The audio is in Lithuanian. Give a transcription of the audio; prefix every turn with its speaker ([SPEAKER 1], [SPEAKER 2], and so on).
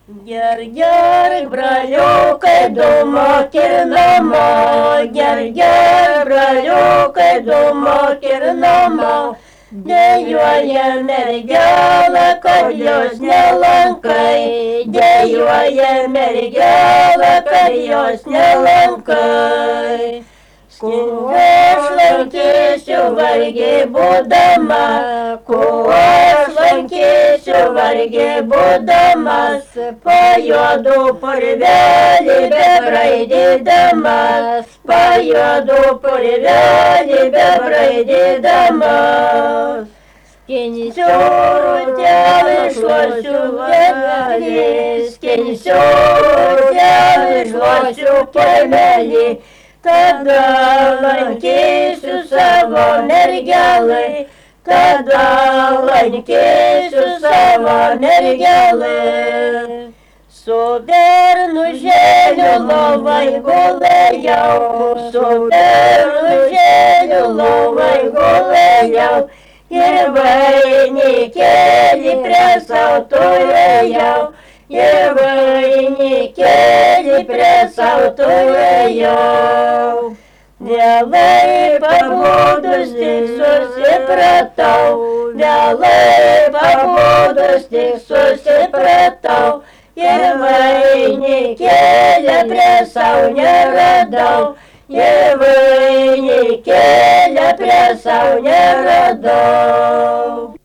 [SPEAKER 1] Ger, braliukai, dūmok ir namo, ger, braliukai, dūmok ir namo. Dejuoja mergelė, kad jos nelankai, dejuoja mergelė, kad jos nelankai. Kuo aš lankysiu vargiai būdama, kuo aš lankysiu vargiai būdamas, po juodų purvelį bebraidydamas, po juodų purvelį bebraidydamas. Skinsiu rūtelį, šluosiu vėmelį, skinsiu rūtelį, šluosiu kiemelį. Tada lankysiu savo mergelai, tada lankysiu savo mergelai. Su bernužėliu lovai gulėjau, su bernužėliu lovai gulėjau, ir vainikėlį prie sau turėjau. Ir vainikėlį prie sau turėjau. Vėlai pabudus tik susipratau, vėlai pabudus tik susipratau, ir vainikėlį prie sau neradau, ir vainikėlį prie sau neradau.